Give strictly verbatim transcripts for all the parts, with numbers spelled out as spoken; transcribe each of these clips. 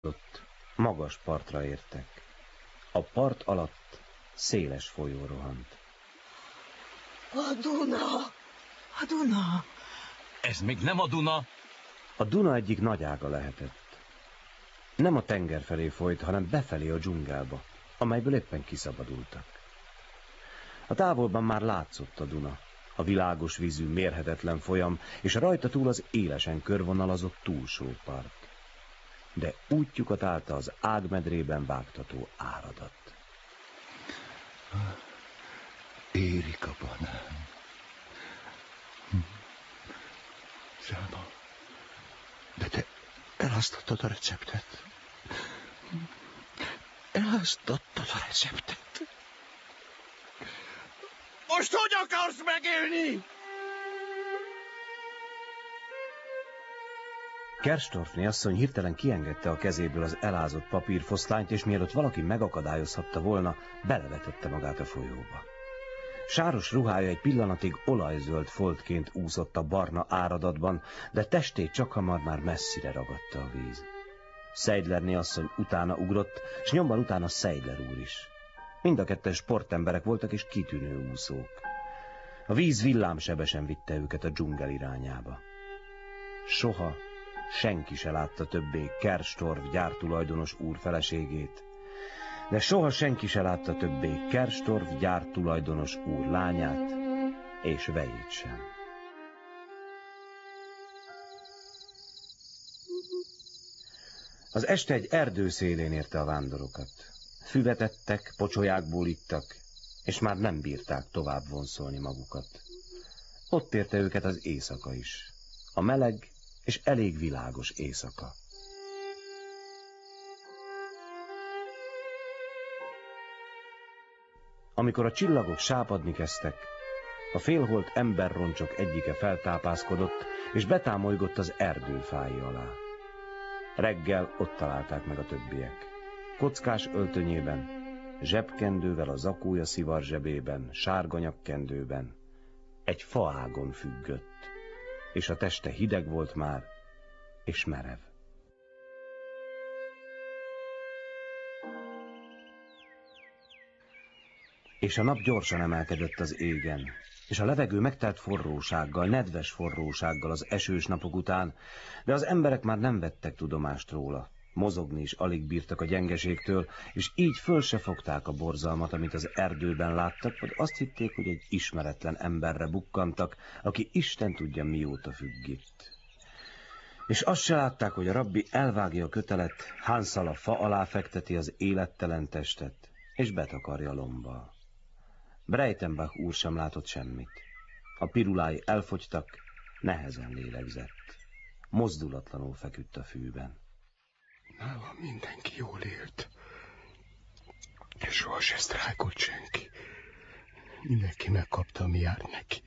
Ott magas partra értek. A part alatt széles folyó rohant. A Duna! A Duna! Ez még nem a Duna? A Duna egyik nagy ága lehetett. Nem a tenger felé folyt, hanem befelé a dzsungelba, amelyből éppen kiszabadultak. A távolban már látszott a Duna, a világos vízű, mérhetetlen folyam, és rajta túl az élesen körvonalazott túlsó part. De útjukat állta az ágmedrében vágtató áradat. Érik a banán. Selma, de te elhasztottad a receptet. Elhasztottad a receptet. Most hogy akarsz megélni? Kerstorffné asszony hirtelen kiengedte a kezéből az elázott papírfoszlányt, és mielőtt valaki megakadályozhatta volna, belevetette magát a folyóba. Sáros ruhája egy pillanatig olajzöld foltként úszott a barna áradatban, de testét csakhamar már messzire ragadta a víz. Seidlerné asszony utána ugrott, s nyomban utána Seidler úr is. Mind a ketten sportemberek voltak és kitűnő úszók. A víz villámsebesen vitte őket a dzsungel irányába. Soha senki se látta többé Kerstorff gyártulajdonos úr feleségét, de soha senki se látta többé Kerstorff gyártulajdonos úr lányát és vejét sem. Az este egy erdő szélén érte a vándorokat. Füvet ettek, pocsolyákból ittak, és már nem bírták tovább vonszolni magukat. Ott érte őket az éjszaka is. A meleg és elég világos éjszaka. Amikor a csillagok sápadni kezdtek, a félholt emberroncsok egyike feltápászkodott, és betámolygott az erdőfái alá. Reggel ott találták meg a többiek. Kockás öltönyében, zsebkendővel a zakója szivar zsebében, sárga nyakkendőben, egy faágon függött, és a teste hideg volt már, és merev. És a nap gyorsan emelkedett az égen, és a levegő megtelt forrósággal, nedves forrósággal az esős napok után, de az emberek már nem vettek tudomást róla. Mozogni is alig bírtak a gyengeségtől, és így föl se fogták a borzalmat, amit az erdőben láttak, vagy azt hitték, hogy egy ismeretlen emberre bukkantak, aki Isten tudja mióta függ itt. És azt se látták, hogy a rabbi elvágja a kötelet, Hansal a fa alá fekteti az élettelen testet, és betakarja lombbal. Breitenbach úr sem látott semmit. A pirulái elfogytak, nehezen lélegzett. Mozdulatlanul feküdt a fűben. Nálam mindenki jól élt, és soha se sztrájkolt senki. Mindenki megkapta, ami jár neki.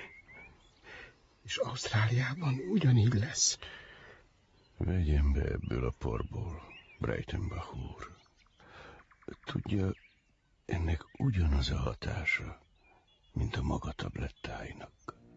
És Ausztráliában ugyanígy lesz. Vegyen be ebből a porból, Breitenbach úr. Tudja, ennek ugyanaz a hatása, mint a maga tablettáinak.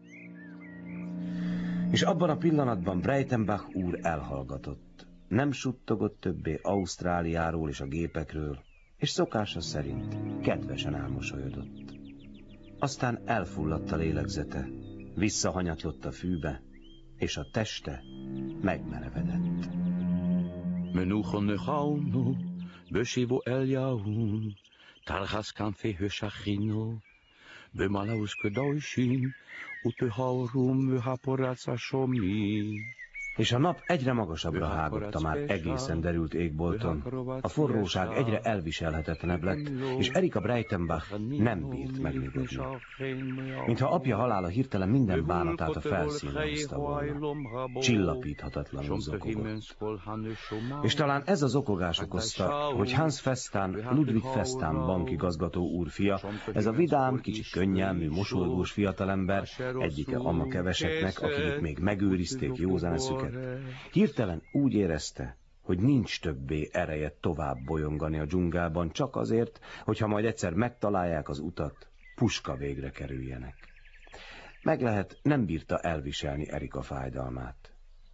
És abban a pillanatban Breitenbach úr elhallgatott. Nem suttogott többé Ausztráliáról és a gépekről, és szokása szerint kedvesen elmosolyodott. Aztán elfulladt a lélegzete, visszahanyatlott a fűbe, és a teste megmerevedett. Menuchon nechauno, bösivo eljaun, tarhaskan fehösachino, bemalaus ködausin, utőhaurum vöhaporáca somi. És a nap egyre magasabbra hágott a már egészen derült égbolton. A forróság egyre elviselhetetlenebb lett, és Erika Breitenbach nem bírt megnyugodni. Mintha apja halála hirtelen minden bánatát a felszínre hozta volna. Csillapíthatatlanul zokogott. És talán ez az okogás okozta, hogy Hans Festhán, Ludwig Festhán bankigazgató úr fia, ez a vidám, kicsit könnyelmű, mosolygós fiatalember, egyike ama keveseknek, akik még megőrizték józan eszüket, hirtelen úgy érezte, hogy nincs többé ereje tovább bolyongani a dzsungelban, csak azért, hogyha majd egyszer megtalálják az utat, puska végre kerüljenek. Meg lehet, nem bírta elviselni Erika fájdalmát.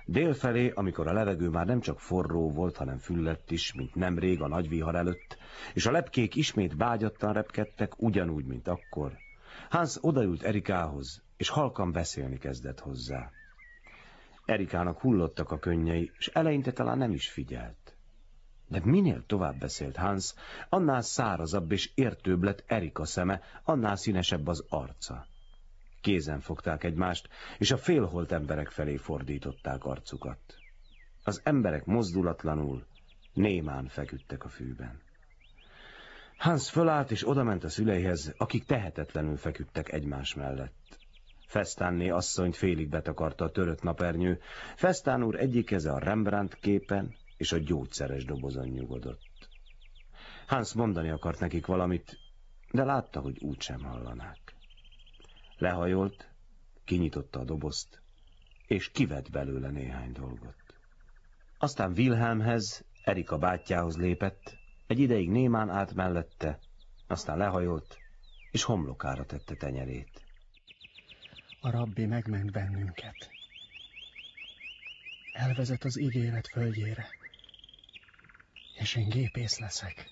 Délfelé, amikor a levegő már nem csak forró volt, hanem füllett is, mint nemrég a nagy vihar előtt, és a lepkék ismét bágyattan repkedtek, ugyanúgy, mint akkor, Hans odaült Erikához, és halkan beszélni kezdett hozzá. Erikának hullottak a könnyei, és eleinte talán nem is figyelt. De minél tovább beszélt Hans, annál szárazabb és értőbb lett Erika szeme, annál színesebb az arca. Kézen fogták egymást, és a félholt emberek felé fordították arcukat. Az emberek mozdulatlanul, némán feküdtek a fűben. Hans fölállt, és odament a szüleihez, akik tehetetlenül feküdtek egymás mellett. Festánné asszonyt félig betakarta a törött napernyő, Festán úr egyik keze a Rembrandt képen és a gyógyszeres dobozon nyugodott. Hans mondani akart nekik valamit, de látta, hogy úgysem hallanák. Lehajolt, kinyitotta a dobozt, és kivett belőle néhány dolgot. Aztán Wilhelmhez, Erika bátyjához lépett, egy ideig némán állt mellette, aztán lehajolt, és homlokára tette tenyerét. A rabbi megment bennünket. Elvezet az ígéret földjére, és én gépész leszek.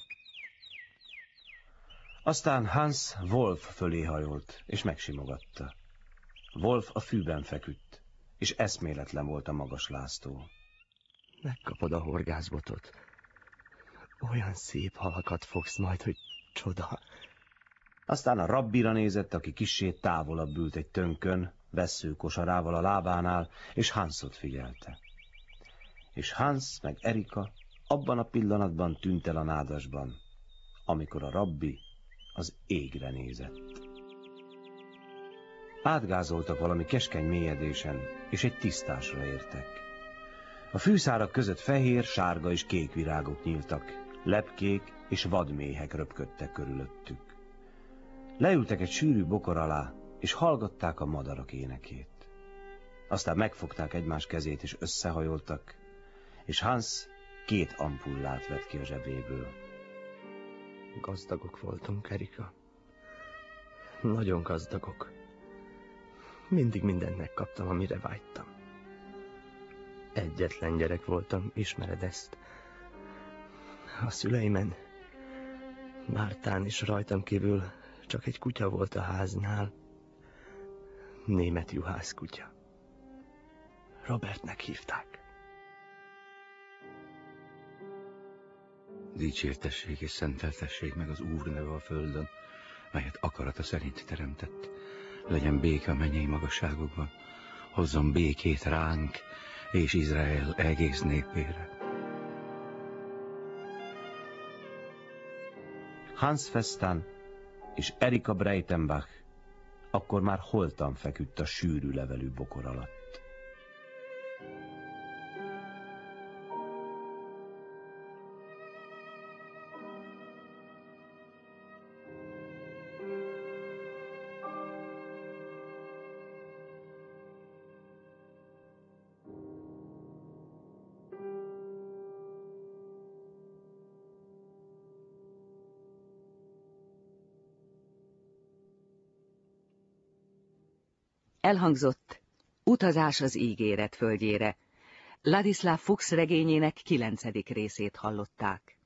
Aztán Hans Wolf fölé hajolt, és megsimogatta. Wolf a fűben feküdt, és eszméletlen volt a magas láztól. Megkapod a horgászbotot. Olyan szép halakat fogsz majd, hogy csoda. Aztán a rabbira nézett, aki kissé távolabb ült egy tönkön, vesszőkosarával a lábánál, és Hansot figyelte. És Hans meg Erika abban a pillanatban tűnt el a nádasban, amikor a rabbi az égre nézett. Átgázoltak valami keskeny mélyedésen, és egy tisztásra értek. A fűszárak között fehér, sárga és kék virágok nyíltak, lepkék és vadméhek röpködtek körülöttük. Leültek egy sűrű bokor alá, és hallgatták a madarak énekét. Aztán megfogták egymás kezét, és összehajoltak, és Hans két ampullát vett ki a zsebéből. Gazdagok voltunk, Erika. Nagyon gazdagok. Mindig mindent megkaptam, amire vágytam. Egyetlen gyerek voltam, ismered ezt. A szüleimen, Mártán és rajtam kívül csak egy kutya volt a háznál. Német juhász kutya. Robertnek hívták. Dicsértessék és szenteltessék meg az Úr neve a földön, melyet akarata szerint teremtett. Legyen béke a mennyei magasságokban, hozzon békét ránk és Izrael egész népére. Hans Festan és Erika Breitenbach akkor már holtan feküdt a sűrű levelű bokor alatt. Elhangzott Utazás az ígéret földjére. Ladislav Fuchs regényének kilencedik részét hallották.